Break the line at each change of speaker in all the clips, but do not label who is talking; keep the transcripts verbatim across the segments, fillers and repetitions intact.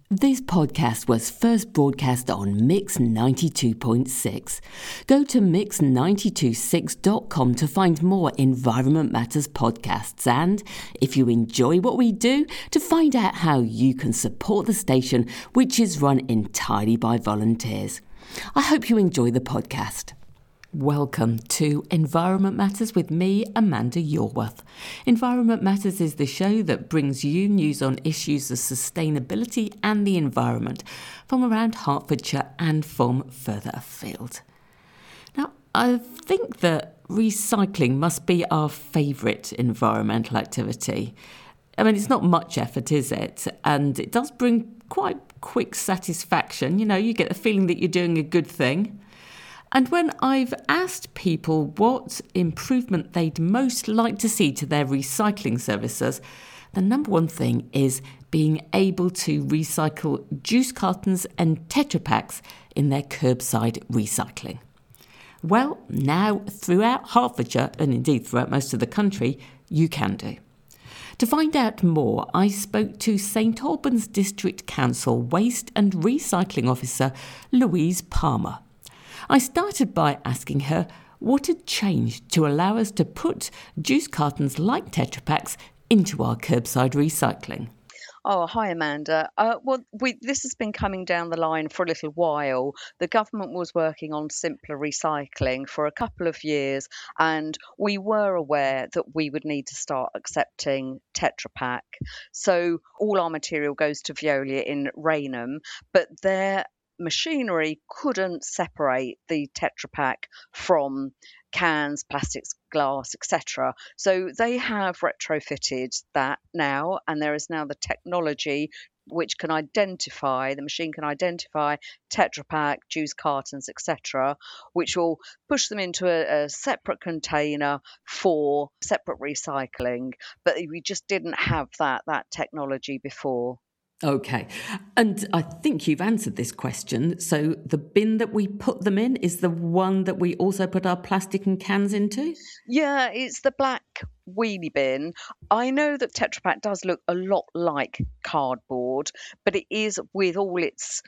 This podcast was first broadcast on Mix ninety-two point six. Go to mix nine two six dot com to find more Environment Matters podcasts and, if you enjoy what we do, to find out how you can support the station, which is run entirely by volunteers. I hope you enjoy the podcast. Welcome to Environment Matters with me, Amanda Yorworth. Environment Matters is the show that brings you news on issues of sustainability and the environment from around Hertfordshire and from further afield. Now, I think that recycling must be our favourite environmental activity. I mean, it's not much effort, is it? And it does bring quite quick satisfaction. You know, you get the feeling that you're doing a good thing. And when I've asked people what improvement they'd most like to see to their recycling services, the number one thing is being able to recycle juice cartons and Tetra Paks in their curbside recycling. Well, now throughout Hertfordshire, and indeed throughout most of the country, you can do. To find out more, I spoke to St Albans District Council Waste and Recycling Officer Louise Palmer. I started by asking her what had changed to allow us to put juice cartons like Tetra Paks into our curbside recycling.
Oh, hi, Amanda. Uh, well, we, this has been coming down the line for a little while. The government was working on simpler recycling for a couple of years, and we were aware that we would need to start accepting Tetra Pak. So all our material goes to Veolia in Rainham, but their machinery couldn't separate the Tetra Pak from cans, plastics, glass, et cetera. So they have retrofitted that now, and there is now the technology which can identify, the machine can identify Tetra Pak, juice cartons, et cetera, which will push them into a, a separate container for separate recycling. But we just didn't have that that technology before.
Okay. And I think you've answered this question. So the bin that we put them in is the one that we also put our plastic and cans into?
Yeah, it's the black wheelie bin. I know that Tetra Pak does look a lot like cardboard, but it is, with all its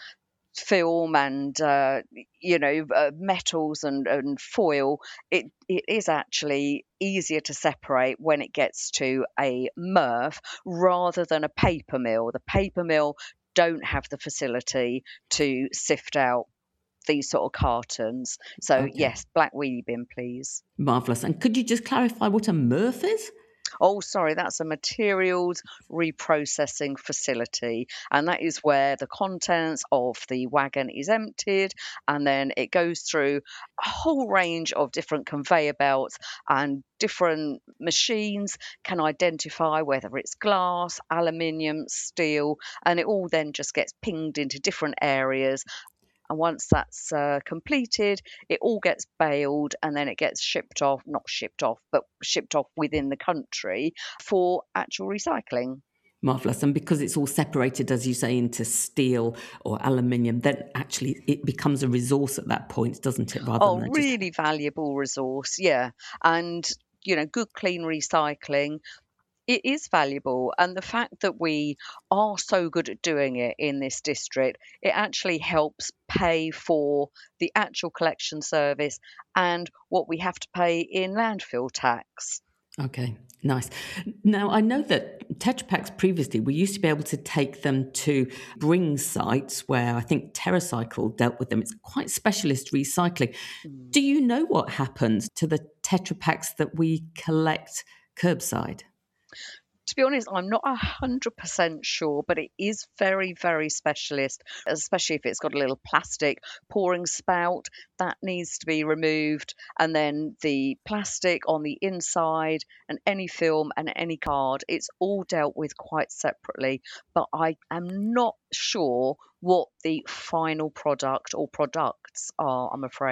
film and uh, you know uh, metals and, and foil, it it is actually easier to separate when it gets to a M R F rather than a paper mill. The paper mill don't have the facility to sift out these sort of cartons. So
Okay.
yes, black wheelie bin, please.
Marvellous. And could you just clarify what a M R F is?
Oh, sorry, that's a materials reprocessing facility. And that is where the contents of the wagon is emptied, and then it goes through a whole range of different conveyor belts, and different machines can identify whether it's glass, aluminium, steel, and it all then just gets pinged into different areas. And once that's uh, completed, it all gets baled, and then it gets shipped off, not shipped off, but shipped off within the country for actual recycling.
Marvellous. And because it's all separated, as you say, into steel or aluminium, then actually it becomes a resource at that point, doesn't it? Rather
Oh,
than
really
just...
valuable resource, yeah. And, you know, good, clean recycling, it is valuable, and the fact that we are so good at doing it in this district, it actually helps pay for the actual collection service and what we have to pay in landfill tax.
Okay, nice. Now, I know that Tetra Paks previously, we used to be able to take them to bring sites where I think TerraCycle dealt with them. It's quite specialist recycling.
Mm.
Do you know what happens to the Tetra Paks that we collect curbside?
To be honest, I'm not one hundred percent sure, but it is very, very specialist, especially if it's got a little plastic pouring spout that needs to be removed. And then the plastic on the inside and any film and any card, it's all dealt with quite separately. But I am not sure what the final product or products are, I'm afraid.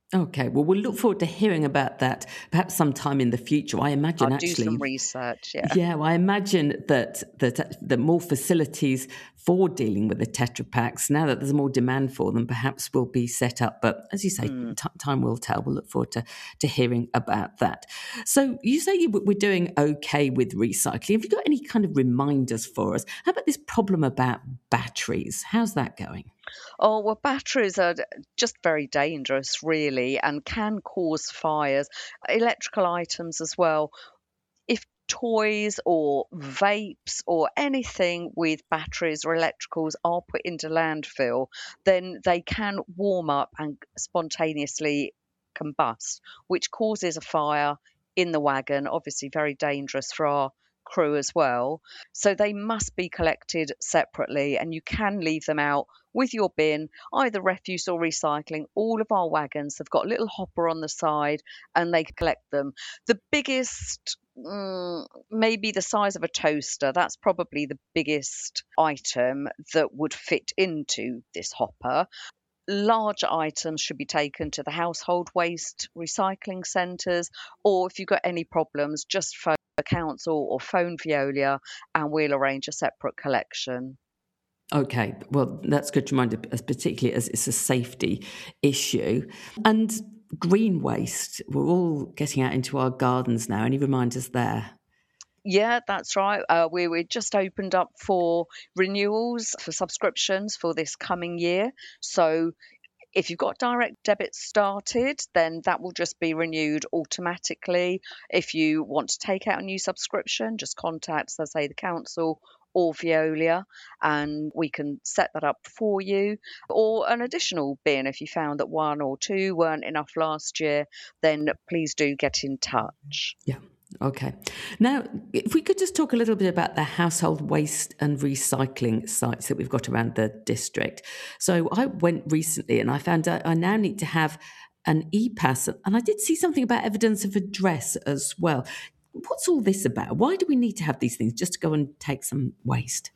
Okay, well, we'll look forward to hearing about that perhaps sometime in the future. I
I'll
imagine
do some
actually,
research, yeah.
yeah, well, I imagine that that that more facilities for dealing with the Tetra Paks, now that there's more demand for them, perhaps will be set up. But as you say,
Mm.
t- time will tell. We'll look forward to to hearing about that. So you say you, we're doing okay with recycling. Have you got any kind of reminders for us? How about this problem about batteries? How's that going?
Oh, well, batteries are d- just very dangerous, really, and can cause fires. Electrical items as well. If toys or vapes or anything with batteries or electricals are put into landfill, then they can warm up and spontaneously combust, which causes a fire in the wagon, obviously very dangerous for our crew as well. So they must be collected separately, and you can leave them out with your bin, either refuse or recycling. All of our wagons have got a little hopper on the side and they collect them. The biggest, mm, maybe the size of a toaster, that's probably the biggest item that would fit into this hopper. Larger items should be taken to the household waste recycling centres, or if you've got any problems, just phone the council or phone Veolia and we'll arrange a separate collection.
Okay, well, that's good to remind us, particularly as it's a safety issue. And green waste, we're all getting out into our gardens now. Any reminders there?
Yeah, that's right. Uh, we we just opened up for renewals for subscriptions for this coming year. So if you've got direct debit started, then that will just be renewed automatically. If you want to take out a new subscription, just contact, as I say, the council or Veolia, and we can set that up for you. Or an additional bin, if you found that one or two weren't enough last year, then please do get in touch.
Yeah. Okay. Now, if we could just talk a little bit about the household waste and recycling sites that we've got around the district. So I went recently and I found out I now need to have an e pass, and I did see something about evidence of address as well. What's all this about? Why do we need to have these things just to go and take some waste?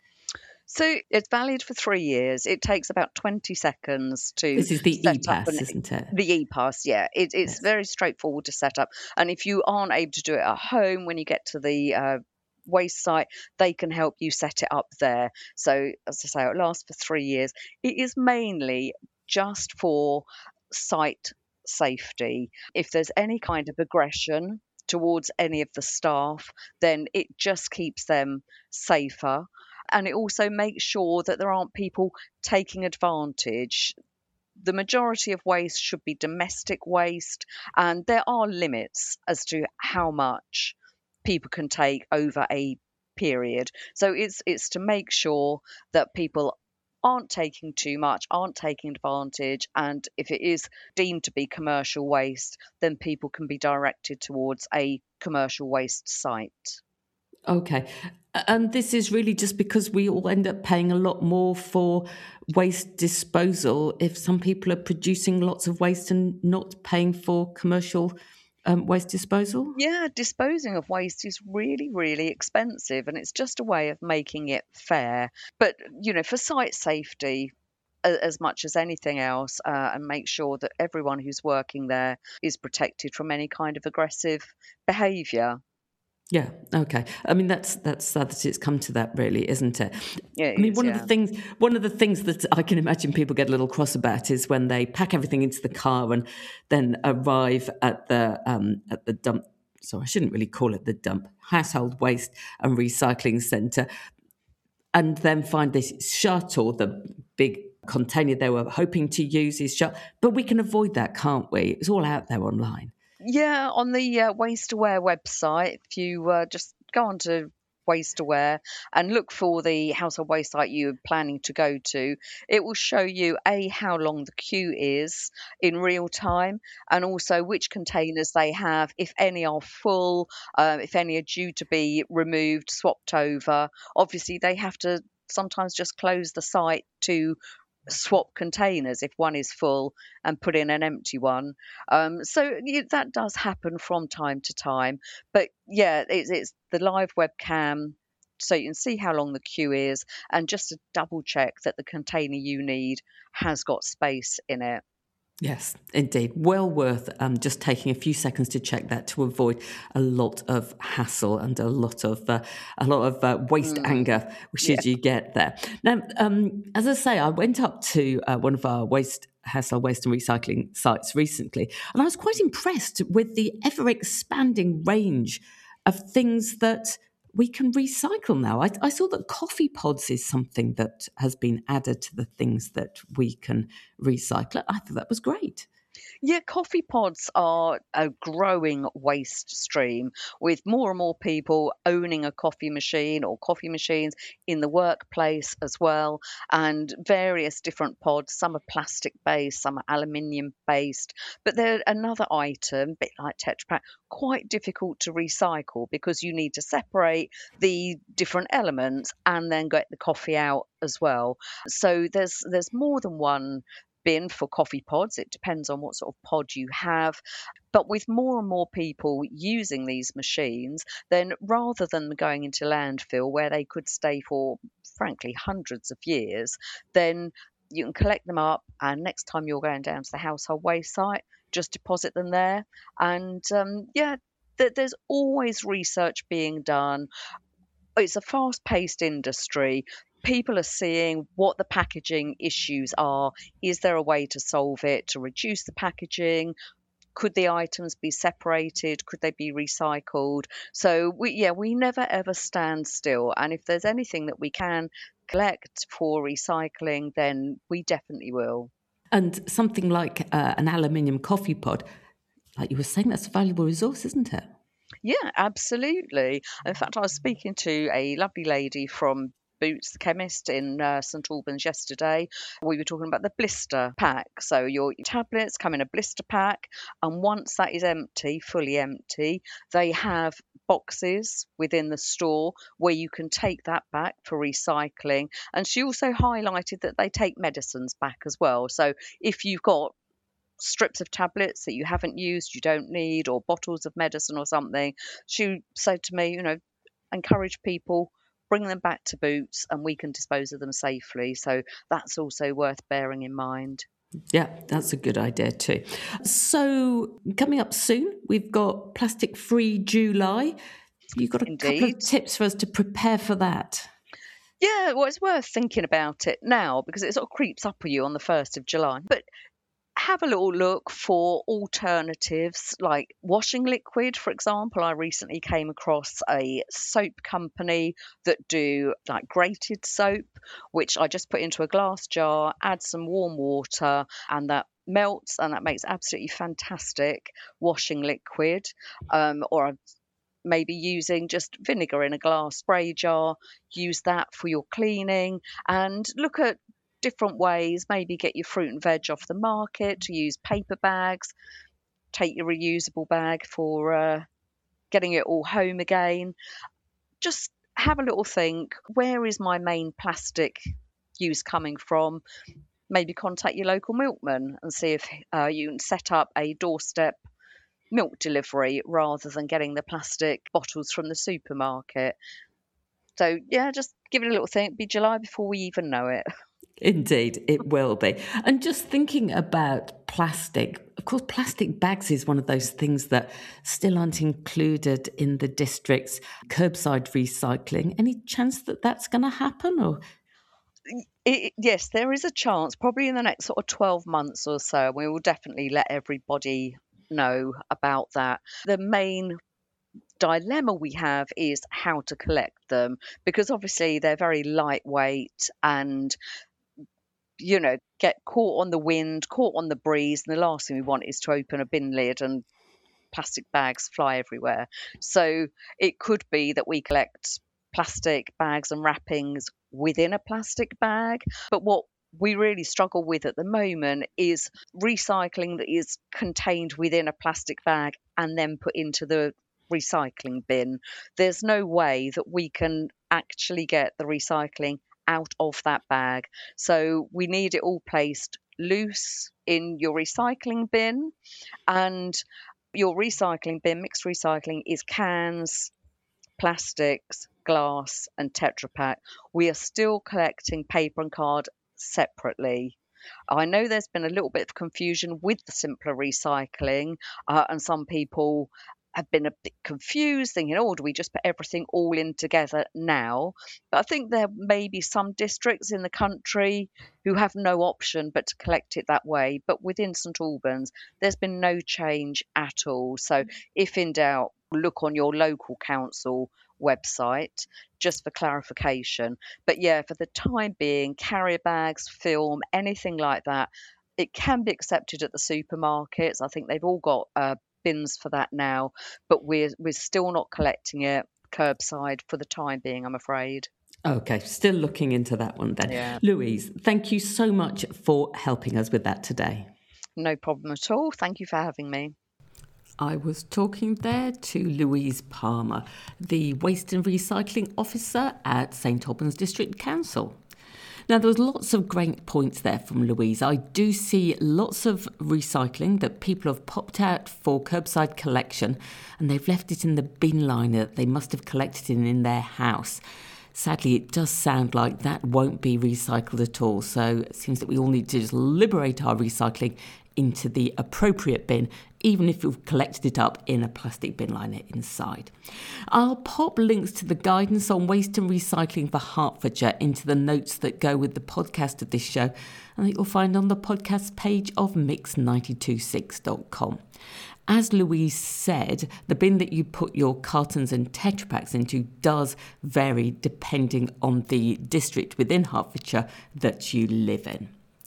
So it's valid for three years. It takes about twenty seconds to
This is the
set up an
e-pass, isn't it?
the e-pass. Yeah, it, it's
Yes.
very straightforward to set up. And if you aren't able to do it at home, when you get to the uh, waste site, they can help you set it up there. So as I say, it lasts for three years. It is mainly just for site safety. If there's any kind of aggression towards any of the staff, then it just keeps them safer, and it also makes sure that there aren't people taking advantage. The majority of waste should be domestic waste, and there are limits as to how much people can take over a period. So it's it's to make sure that people aren't taking too much, aren't taking advantage, and if it is deemed to be commercial waste, then people can be directed towards a commercial waste site.
Okay. And this is really just because we all end up paying a lot more for waste disposal if some people are producing lots of waste and not paying for commercial um, waste disposal?
Yeah, disposing of waste is really, really expensive, and it's just a way of making it fair. But, you know, for site safety, a- as much as anything else, uh, and make sure that everyone who's working there is protected from any kind of aggressive behaviour.
Yeah. Okay. I mean, that's that's sad that it's come to that, really, isn't it?
Yeah,
I
it
mean,
is,
one of the
yeah.
things one of the things that I can imagine people get a little cross about is when they pack everything into the car and then arrive at the um, at the dump. So I shouldn't really call it the dump, household waste and recycling centre, and then find this shut, or the big container they were hoping to use is shut. But we can avoid that, can't we? It's all out there online.
Yeah, on the uh, Waste Aware website, if you uh, just go on to Waste Aware and look for the household waste site you're planning to go to, it will show you A, how long the queue is in real time, and also which containers they have, if any are full, uh, if any are due to be removed, swapped over. Obviously, they have to sometimes just close the site to swap containers if one is full and put in an empty one. Um, so y- that does happen from time to time. But yeah, it's, it's the live webcam. So you can see how long the queue is, and just to double check that the container you need has got space in it.
Yes, indeed. Well worth um, just taking a few seconds to check that to avoid a lot of hassle and a lot of uh, a lot of uh, waste
Mm,
anger
yeah.
should you get there. Now, um, as I say, I went up to uh, one of our waste Hassel waste and recycling sites recently, and I was quite impressed with the ever expanding range of things that we can recycle now. I, I saw that coffee pods is something that has been added to the things that we can recycle. I thought that was great.
Yeah, coffee pods are a growing waste stream with more and more people owning a coffee machine or coffee machines in the workplace as well, and various different pods. Some are plastic based, some are aluminium based, but they're another item, a bit like Tetra Pak, quite difficult to recycle because you need to separate the different elements and then get the coffee out as well. So there's there's more than one bin for coffee pods. It depends on what sort of pod you have. But with more and more people using these machines, then rather than them going into landfill where they could stay for, frankly, hundreds of years, then you can collect them up. And next time you're going down to the household waste site, just deposit them there. And um, yeah, th- there's always research being done. It's a fast paced industry. People are seeing what the packaging issues are. Is there a way to solve it, to reduce the packaging? Could the items be separated? Could they be recycled? So we, yeah, we never ever stand still. And if there's anything that we can collect for recycling, then we definitely will.
And something like uh, an aluminium coffee pod, like you were saying, that's a valuable resource, isn't it?
Yeah, absolutely. In fact, I was speaking to a lovely lady from Boots the chemist in uh, St Albans yesterday. We were talking about the blister pack. So your tablets come in a blister pack, and once that is empty, fully empty, they have boxes within the store where you can take that back for recycling. And she also highlighted that they take medicines back as well. So if you've got strips of tablets that you haven't used, you don't need, or bottles of medicine or something, she said to me, you know, encourage people, bring them back to Boots and we can dispose of them safely. So that's also worth bearing in mind.
Yeah, that's a good idea too. So, coming up soon, we've got Plastic Free July. You've got a couple
Indeed.
of tips for us to prepare for that.
Yeah, well, it's worth thinking about it now because it sort of creeps up on you on the first of July. But have a little look for alternatives like washing liquid, for example. I recently came across a soap company that do like grated soap, which I just put into a glass jar, add some warm water, and that melts and that makes absolutely fantastic washing liquid. Um, or I've maybe using just vinegar in a glass spray jar, use that for your cleaning, and look at different ways. Maybe get your fruit and veg off the market to use paper bags, take your reusable bag for uh, getting it all home again. Just have a little think, where is my main plastic use coming from? Maybe contact your local milkman and see if uh, you can set up a doorstep milk delivery rather than getting the plastic bottles from the supermarket. So yeah, just give it a little think. Be July before we even know it.
Indeed, it will be. And just thinking about plastic, of course, plastic bags is one of those things that still aren't included in the district's curbside recycling. Any chance that that's going to happen? Or
It, yes, there is a chance, probably in the next sort of twelve months or so. We will definitely let everybody know about that. The main dilemma we have is how to collect them because obviously they're very lightweight and you know get caught on the wind, caught on the breeze, and the last thing we want is to open a bin lid and plastic bags fly everywhere. So it could be that we collect plastic bags and wrappings within a plastic bag. But what we really struggle with at the moment is recycling that is contained within a plastic bag and then put into the recycling bin. There's no way that we can actually get the recycling out of that bag. So we need it all placed loose in your recycling bin. And your recycling bin, mixed recycling, is cans, plastics, glass, and Tetra Pak. We are still collecting paper and card separately. I know there's been a little bit of confusion with the simpler recycling, uh, and some people have been a bit confused, thinking, oh, do we just put everything all in together now? But I think there may be some districts in the country who have no option but to collect it that way. But within St Albans, there's been no change at all. So if in doubt, look on your local council website just for clarification. But yeah, for the time being, carrier bags, film, anything like that, it can be accepted at the supermarkets. I think they've all got uh, bins for that now, but we're we're still not collecting it curbside for the time being, I'm afraid.
Okay, still looking into that one then.
Yeah.
Louise, thank you so much for helping us with that today.
No problem at all. Thank you for having me.
I was talking there to Louise Palmer, the Waste and Recycling Officer at St Albans District Council. Now, there was lots of great points there from Louise. I do see lots of recycling that people have popped out for curbside collection, and they've left it in the bin liner that they must have collected in in their house. Sadly, it does sound like that won't be recycled at all. So it seems that we all need to just liberate our recycling into the appropriate bin, even if you've collected it up in a plastic bin liner inside. I'll pop links to the guidance on waste and recycling for Hertfordshire into the notes that go with the podcast of this show, and that you'll find on the podcast page of mix nine two six dot com. As Louise said, the bin that you put your cartons and Tetra Paks into does vary depending on the district within Hertfordshire that you live in.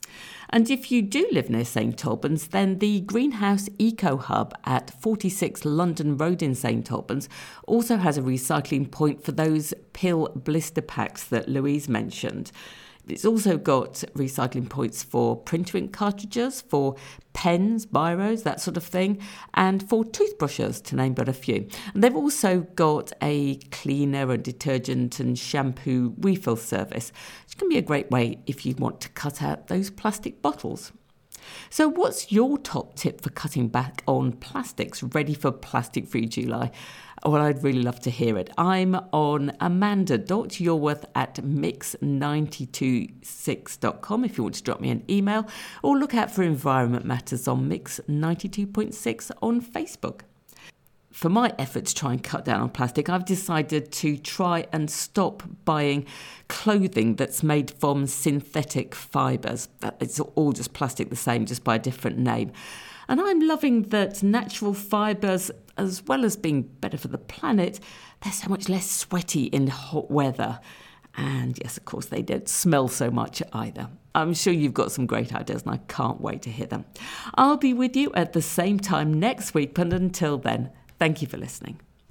And if you do live near St Albans, then the Greenhouse Eco Hub at forty-six London Road in St Albans also has a recycling point for those pill blister packs that Louise mentioned. It's also got recycling points for printer ink cartridges, for pens, biros, that sort of thing, and for toothbrushes, to name but a few. And they've also got a cleaner and detergent and shampoo refill service, which can be a great way if you want to cut out those plastic bottles. So what's your top tip for cutting back on plastics, ready for plastic-free July? Well, I'd really love to hear it. I'm on amanda dot yorworth at mix nine two six dot com if you want to drop me an email, or look out for Environment Matters on Mix ninety-two point six on Facebook. For my effort to try and cut down on plastic, I've decided to try and stop buying clothing that's made from synthetic fibres. It's all just plastic the same, just by a different name. And I'm loving that natural fibres, as well as being better for the planet, they're so much less sweaty in hot weather. And yes, of course, they don't smell so much either. I'm sure you've got some great ideas and I can't wait to hear them. I'll be with you at the same time next week, but until then, thank you for listening.